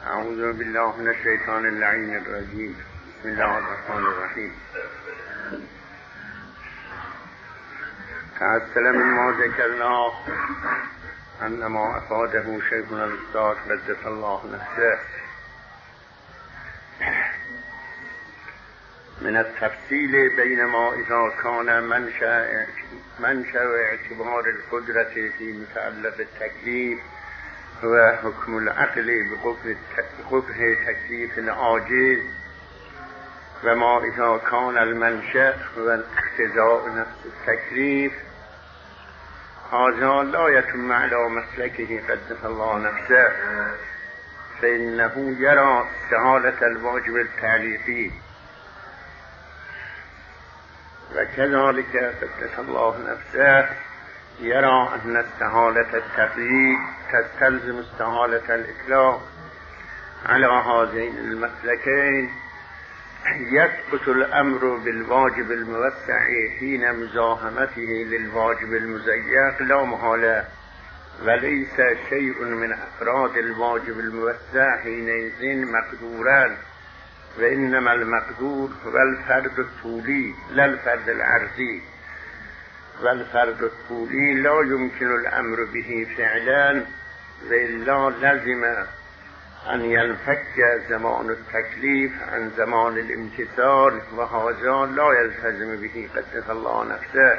اعوذ بالله من الشیطان اللعین الرجیم. بسم الله الرحمن الرحیم. تأصل من ما ذکرنا انما افاده شیخنا الاستاذ قدس الله نفسه من التفصیل بین ما اذا کان منشأ اعتبار القدرة فی متعلق التکلیف و حکم العقل بقبح تکلیف العاجز و ما اذا کان المنشأ و اقتضاء نفس التکلیف هذا لا يتم على مسلكه قدس الله نفسه فإنه يرى استحالة الواجب التعليقي وكذلك قدس الله نفسه يرى أن استحالة التقييد تستلزم استحالة الإطلاق. على هذين المسلكين يثبت الأمر بالواجب الموسع حين مزاحمته للواجب المزيق لا محالة، وليس شيء من أفراد الواجب الموسع حينئذ مقدورا، وإنما المقدور هو الفرد الطولي لا الفرد العرضي، والفرد الطولي لا يمكن الأمر به فعلا، وإلا لزم أن ينفك زمان التكليف عن زمان الامتثال، وهذا لا يلتزم به قدس الله نفسه.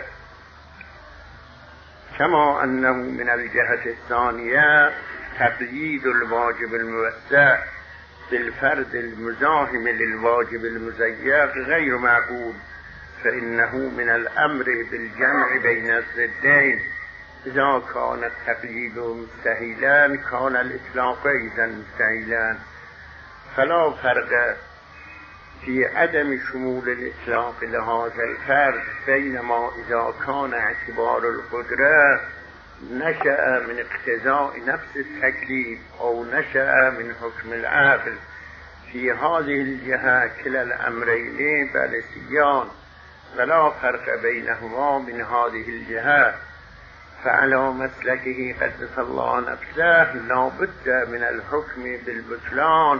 كما أنه من الجهة الثانية تقييد الواجب الموسع بالفرد المزاحم للواجب المزيق غير معقول، فإنه من الأمر بالجمع بين الضدين. إذا كان التقييد مستحيلا كان الإطلاق أيضا مستحيلا، فلا فرق في عدم شمول الإطلاق لهذا الفرد بينما إذا كان اعتبار القدرة نشأ من اقتضاء نفس التكليف أو نشأ من حكم العقل. في هذه الجهة كلا الأمرين بالسيان ولا فرق بينهما من هذه الجهة، فعلى مسلكه قدس الله نفسه لا بد من الحكم بالبطلان،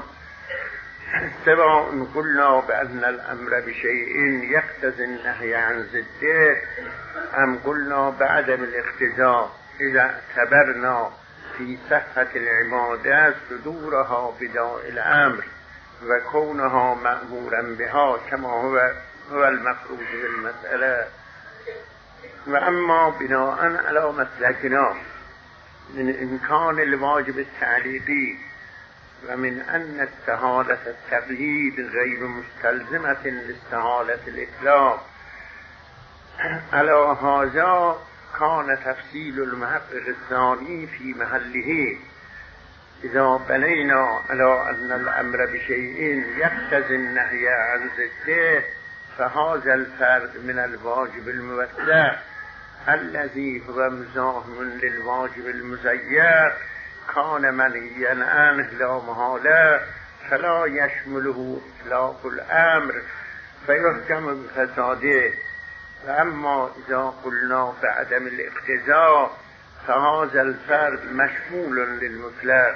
سواء قلنا بأن الأمر بشيء يقتضي النهي عن ضده أم قلنا بعدم الاقتضاء، إذا اعتبرنا في صحة العبادة صدورها بداء الأمر وكونها مأمورا بها كما هو المفروض بالمسألة. وأما بناء على مسلكنا من إمكان الواجب التعليقي ومن أن استحالة التقييد غير مستلزمة لاستحالة الإطلاق، على هذا كان تفصيل المحقق الثاني في محله. إذا بنينا على أن الأمر بشيء يقتضي النهي عن ضده فهذا الفرد من الواجب الموسع الذي هو مزاحم للواجب المزيق كان منهيا عنه لا محالة، فلا يشمله إطلاق الأمر فيحكم بفساده. وأما إذا قلنا بعدم الاقتضاء فهذا الفرد مشمول للمطلق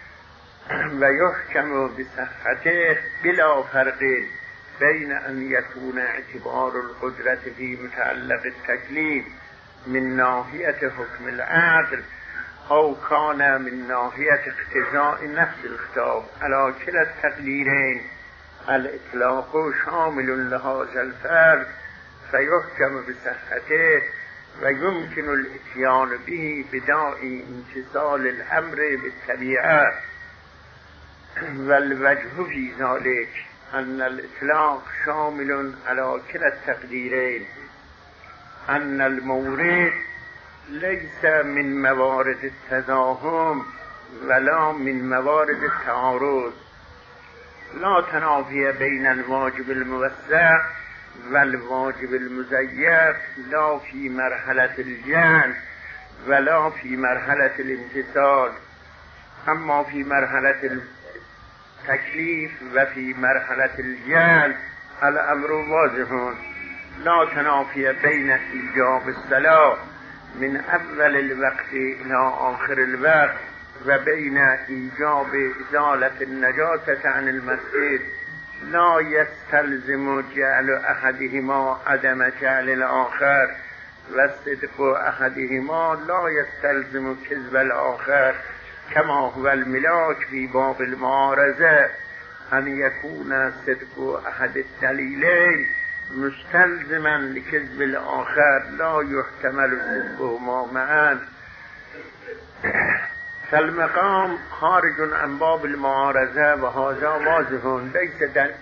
ويحكم بصحته بلا فرق بين أن يكون اعتبار القدرة في متعلق التكليف من ناحية حكم العقل أو كان من ناحية اقتضاء نفس الخطاب. على كلا التقديرين الإطلاق شامل لهذا الفرد فيحكم بصحته ويمكن الاتيان به بداء امتثال الأمر بالطبيعة. والوجه في ذلك أن الإطلاق شامل على كلا التقديرين، أن المورد ليس من موارد التزاحم ولا من موارد التعارض، لا تنافي بين الواجب الموسع والواجب المزيق لا في مرحلة الجعل ولا في مرحلة الامتثال. أما في مرحلة التكليف وفي مرحلة الجعل الأمر واضح، لا تنافي بين إيجاب الصلاة من أول الوقت إلى آخر الوقت و بین ایجاب ازالت النجاسة عن المسجد لا يستلزم جعل احدهما عدم جعل الاخر و صدق احدهما لا يستلزم كذب الاخر كما هو الملاك في باب المعارضه ان يكون صدق احد الدليلين مستلزما لكذب الاخر لا يحتمل صدقهما معا. فالمقام خارج عن باب المعارضه وهذا واضح ليس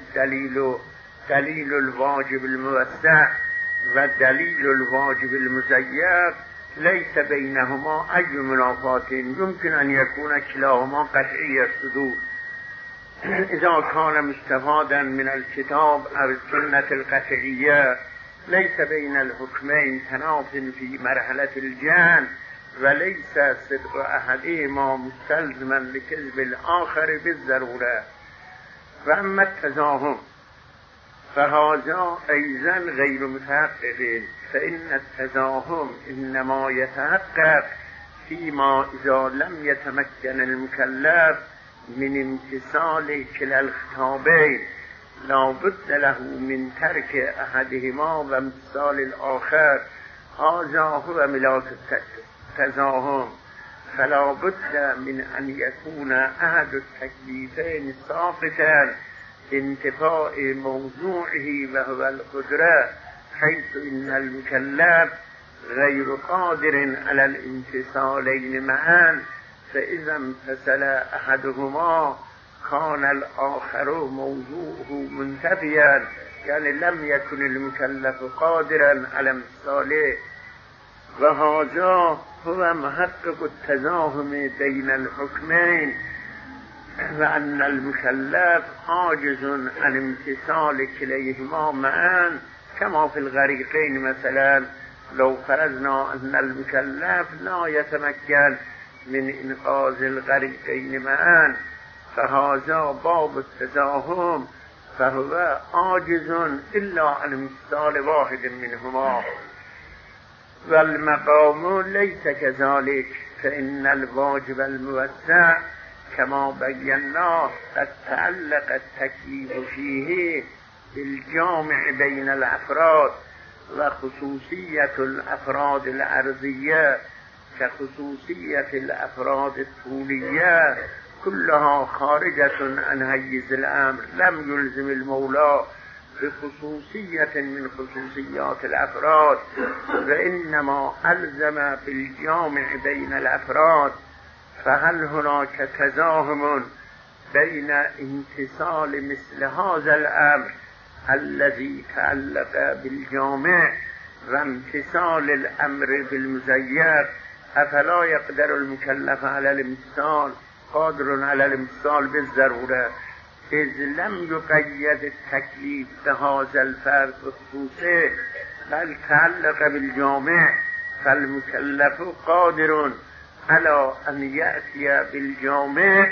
دليل الواجب الموسع و دلیل الواجب المزیق ليس بينهما أي منافات يمكن أن يكون كلاهما قطعي الصدور إذا كان مستفادا من الكتاب أو السنة القطعية. ليس بين الحكمين تناف في مرحلة الجهل وليس صدق أحدهما مستلزما لكذب الآخر بالضرورة. وأما التزاحم فهذا أيضا غير متحقق، فإن التزاحم إنما يتحقق فيما إذا لم يتمكن المكلف من امتثال كلا الخطابين لا بد له من ترك أحدهما وامتثال الآخر. هذا هو ملاك التزاحم، فلا بد من أن يكون أحد التكليفين ساقطا انتفاء موضوعه وهو القدرة، حيث إن المكلف غير قادر على الامتثالين معا، فإذا امتثل أحدهما كان الآخر موضوعه منتفيا، يعني لم يكن المكلف قادرا على امتثاله. وهذا هو محقق التزاحم بين الحكمين، وأن المكلف عاجز عن امتثال كليهما معا، كما في الغريقين مثلا. لو فرضنا أن المكلف لا يتمكن من إنقاذ الغريقين معا فهذا باب التزاحم، فهو عاجز إلا عن امتثال واحد منهما. والمقام ليس كذلك، فإن الواجب الموسع كما بينا قد تعلق التكليف فيه بالجامع بين الأفراد، وخصوصية الأفراد الأرضية كخصوصية الأفراد الطولية كلها خارجة عن حيز الأمر، لم يلزم المولى بخصوصية من خصوصيات الأفراد، وإنما ألزم بالجامع بين الأفراد. فهل هناك تزاحم بين امتثال مثل هذا الأمر الذي تعلق بالجامع وامتثال الأمر بالمزيف؟ أفلا يقدر المكلف على الامتثال؟ قادر على الامتثال بالضرورة، إذ لم يقيد التكليف بهذا الفرد خصوصه، بل تعلق بالجامع، فالمكلف قادر على أن يأتي بالجامع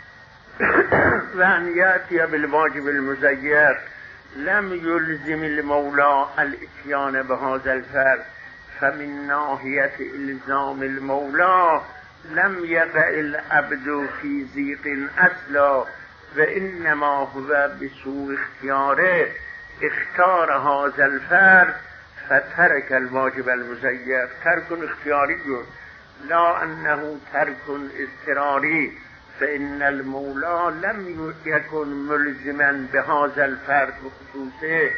وأن يأتي بالواجب المزيف. لم يلزم المولى الاتيان بهذا الفرد، فمن ناحية إلزام المولى لم يقع العبد في ضيق أصلا، وإنما هو بسوء اختياره اختار هذا الفرد فترك الواجب المزيف. ترك اختياري لا أنه ترك اضطراري، فإن المولى لم يكن ملزما بهذا الفرد بخصوصه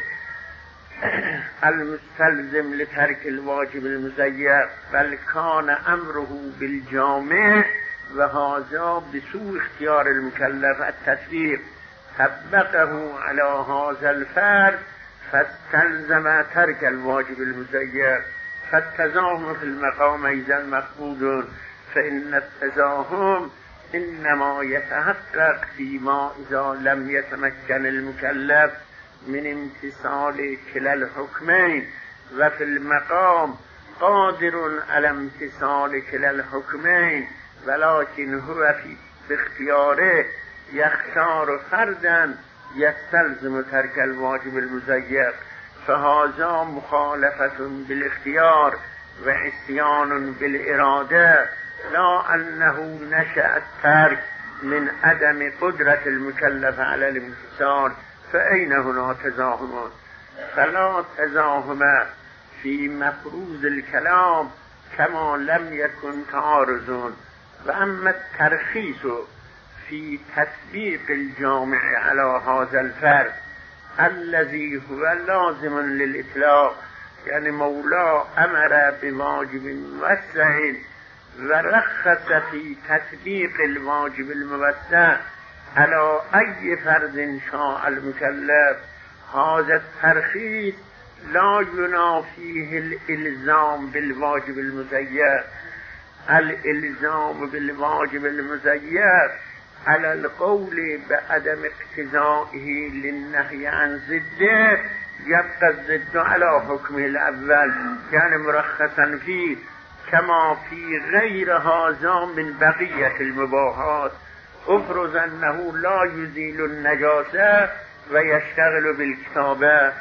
المستلزم لترك الواجب المزيف، بل كان أمره بالجامع، وهذا بسوء اختيار المكلف التسليم طبقه على هذا الفرد فاستلزم ترك الواجب المزيف. فالتزاحم في المقام أيضا مفقود، فإن التزاحم إنما يتحقق فيما إذا لم يتمكن المكلف من امتثال كلا الحكمين، وفي المقام قادر على امتثال كلا الحكمين، ولكن هو في اختياره يختار فردا يستلزم ترك الواجب المزيف، فهذا مخالفة بالاختيار وعصيان بالإرادة، لا أنه نشأ الترك من عدم قدرة المكلف على الامتثال، فأين هنا تزاحم؟ فلا تزاحم في مفروض الكلام كما لم يكن تعارض. وأما الترخيص في تطبيق الجامع على هذا الفرق الذي هو لازم للإطلاق، يعني مولا أمر بواجب موسع ورخص في تطبيق الواجب الموسع على أي فرد شاء المكلف، هذا الترخيص لا ينافيه الإلزام بالواجب المزيد. الإلزام بالواجب المزيد على القول بعدم اقتضائه للنهي عن ضده يبقى الضد على حكمه الأول، يعني مرخصا فيه كما في غير هذا من بقية المباحات. افرض أنه لا يزيل النجاسة ويشتغل بالكتابة،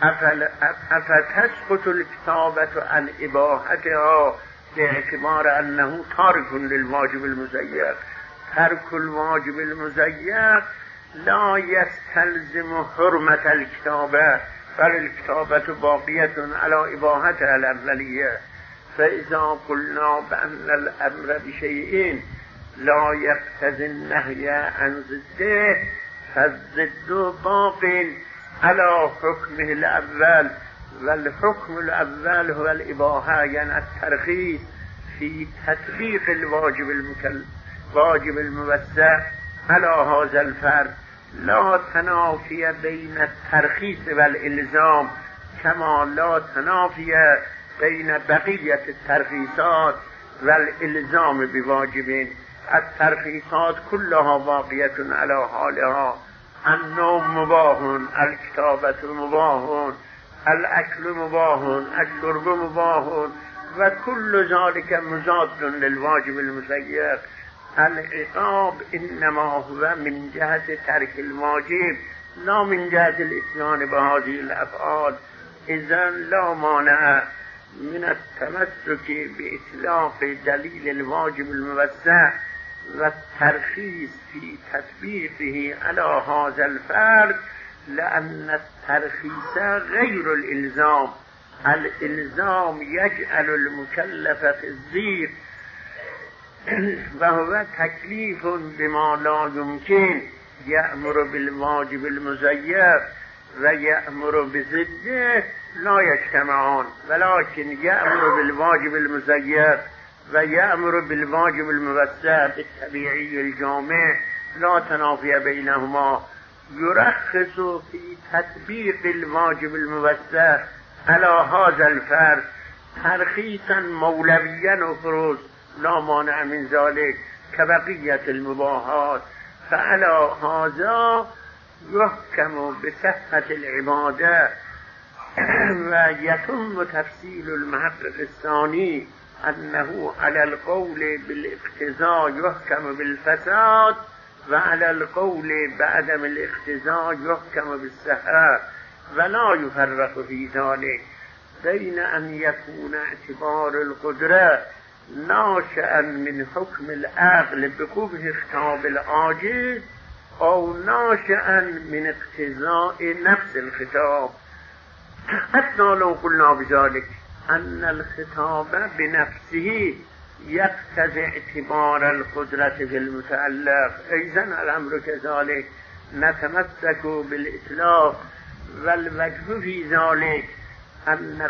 أفتسقط الكتابة عن إباحتها باعتبار أنه تارك للواجب المزيد؟ ترك الواجب المزيد لا يستلزم حرمة الكتابة، بل الكتابة باقية على إباحتها الأولية. فإذا قلنا بأن الأمر بشيء لا يقتضي النهي عن ضده فالضد باق على حكمه الأول، والحكم الأول هو الإباحة، يعني الترخيص في تطبيق الواجب الموسع على هذا الفرد. لا تنافي بين الترخيص والإلزام كما لا تنافي بين بقية الترخيصات والإلزام بواجبين. الترخيصات كلها باقية على حالها، النوم مباح، الكتابة مباح، الأكل مباح، الشرب مباح، وكل ذلك مضاد للواجب المسير. العقاب إنما هو من جهة ترك الواجب لا من جهة الإتيان بهذه الأفعال. إذن لا مانع من التمسك بإطلاق دليل الواجب الموسع والترخيص في تطبيقه على هذا الفرد، لأن الترخيص غير الإلزام. الإلزام يجعل المكلف في الضيق، وهو تكليف بما لا يمكن، يأمر بالواجب المزيد ويأمر بضده لا يجتمعان، ولكن يأمر بالواجب المزيد ويأمر بالواجب الموسع بالطبيعي الجامع لا تنافي بينهما. يرخص في تطبيق الواجب الموسع على هذا الفرد ترخيصا مولويا افروز لا مانع من ذلك كبقية المباحات. فعلى هذا يحكم بصحة العبادة. ويتم تفصيل المحقق الثاني أنه على القول بالاقتضاء يحكم بالفساد، وعلى القول بعدم الاقتضاء يحكم بالصحة، ولا يفرق في ذلك بين أن يكون اعتبار القدرة ناشئا من حكم العقل بقبح خطاب العاجز أو ناشئا من اقتضاء نفس الخطاب. حتى لو قلنا بذلك أن الخطاب بنفسه يقتضي اعتبار القدرة في المتعلق، إذن الأمر كذلك نتمسك بالإطلاق. والوجه في ذلك أن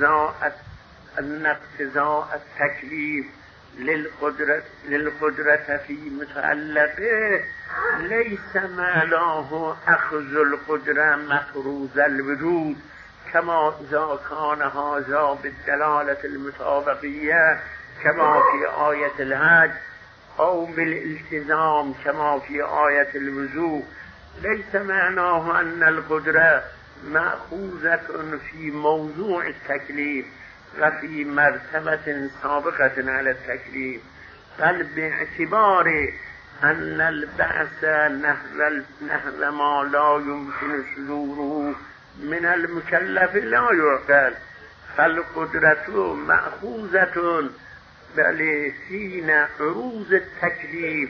اقتضاء التكليف للقدرة في متعلقه ليس معناه أخذ القدرة مفروض الوجود، كما إذا كان هذا بالدلالة المطابقية كما في آية الحج، أو بالالتزام كما في آية الوضوء. ليس معناه أن القدرة مأخوذة في موضوع التكليف وفي مرتبة سابقة على التكليف، بل باعتبار أن البعث نحو ما لا يمكن صدوره من المكلف لا يعقل، فالقدرة مأخوذة بل حين عروض التكليف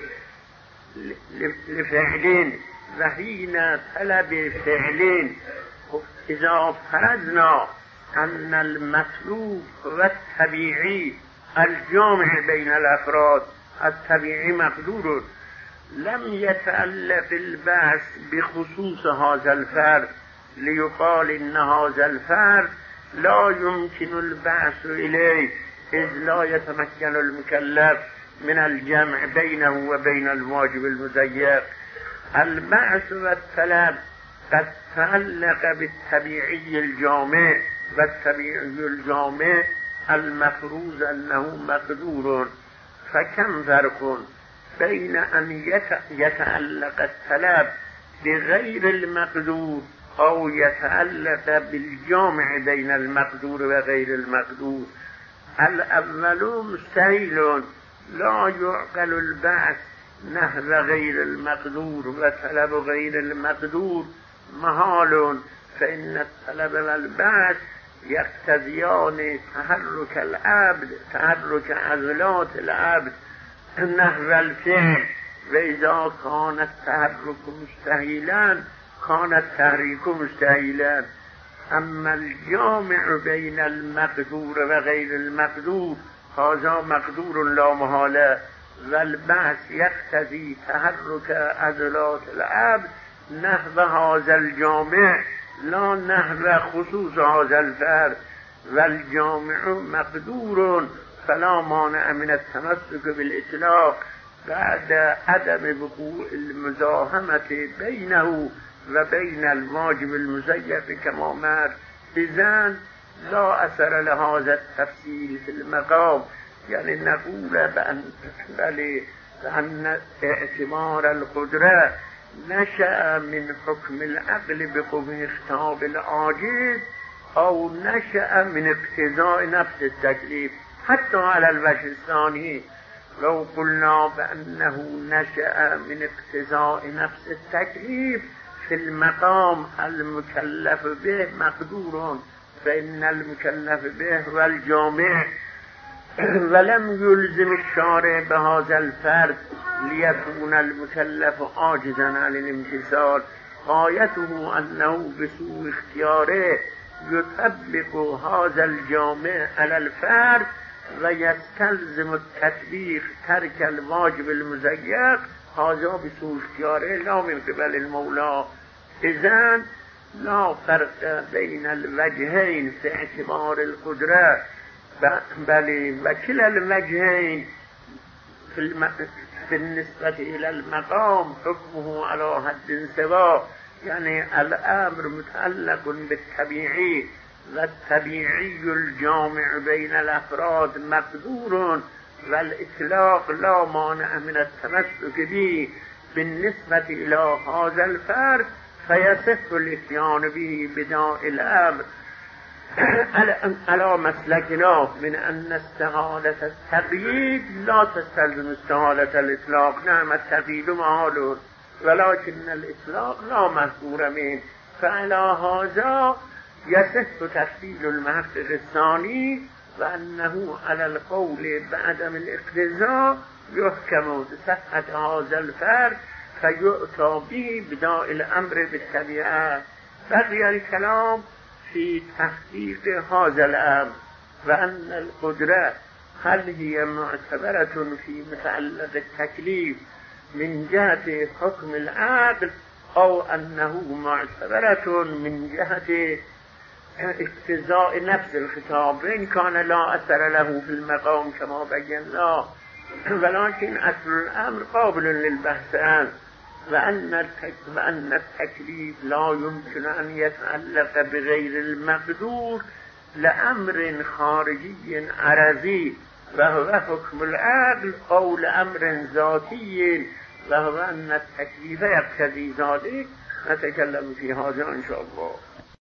لفعل وحين طلب فعل. إذا فرضنا أن المطلوب والطبيعي الجامع بين الأفراد الطبيعي مقدور، لم يتعلق البحث بخصوص هذا الفرد ليقال إن هذا الفرد لا يمكن البحث إليه، إذ لا يتمكن المكلف من الجمع بينه وبين الواجب المزيق. البحث والطلب قد تعلق بالطبيعي الجامع، والطبيعي الجامع المفروض أنه مقدور. فكم فرق بين أن يتعلق الطلب بغير المقدور أو يتعلق بالجامع بين المقدور وغير المقدور. الأول مستحيل، لا يعقل البحث نحو غير المقدور وطلب غير المقدور محال، فإن الطلب والبحث يقتضيان تحرك العبد، تحرك عضلات العبد نحو الفعل، وإذا كان التحرك مستحيلا كان التحريك مستحيلا. أما الجامع بين المقدور وغير المقدور هذا مقدور لا محالة، والبحث يقتضي تحرك عضلات العبد نحو هذا الجامع لا نحو خصوص هذا الفرد، والجامع مقدور فلا مانع من التمسك بالإطلاق بعد عدم وقوع المزاحمة بينه وبين الواجب المزيق كما مر. إذن لا أثر لهذا التفصيل في المقام، يعني نقول بأن اعتبار القدرة نشأ من حكم العقل بقوة خطاب العاجز أو نشأ من اقتضاء نفس التكليف. حتى على الوجه الثاني لو قلنا بأنه نشأ من اقتضاء نفس التكليف في المقام المكلف به مقدور، فإن المكلف به هو الجامع، ولم يلزم الشارع بهذا الفرد ليكون المكلف عاجزا عن الامتثال. غايته أنه بسوء اختياره يطبق هذا الجامع على الفرد ويستلزم التطبيق ترك الواجب المزيق، هذا بسوء اختياره لا من قبل المولى. إذن لا فرق بين الوجهين في اعتبار القدرة، بل وكلا الوجهين في النسبة إلى المقام حكمه على حد سواء، يعني الأمر متعلق بالطبيعي، والطبيعي الجامع بين الأفراد مقدور، والإطلاق لا مانع من التمسك به بالنسبة إلى هذا الفرد، فيصح الاتيان به بداء الأمر على مسلكنا من أن استحالة التقييد لا تستلزم استحالة الإطلاق. نعم التقييد محال ولكن الإطلاق لا مذكور منه، فعلى هذا يصح تفصيل المحقق الثاني وأنه على القول بعدم الاقتضاء يحكم بصحة هذا الفرد فيؤتى به بداء الأمر بالطبيعة. بقي الكلام في تحقيق هذا الأمر، وأن القدرة هل هي معتبرة في متعلق التكليف من جهة حكم العقل أو أنه معتبرة من جهة اقتضاء نفس الخطاب، إن كان لا أثر له في المقام كما بينا، ولكن أصل الأمر قابل للبحث عنه، وأن التكليف لا يمكن أن يتعلق بغير المقدور لأمر خارجي عرضي وهو حكم العقل، أو لأمر ذاتي وهو أن التكليف يقتضي ذلك. نتكلم في هذا إن شاء الله.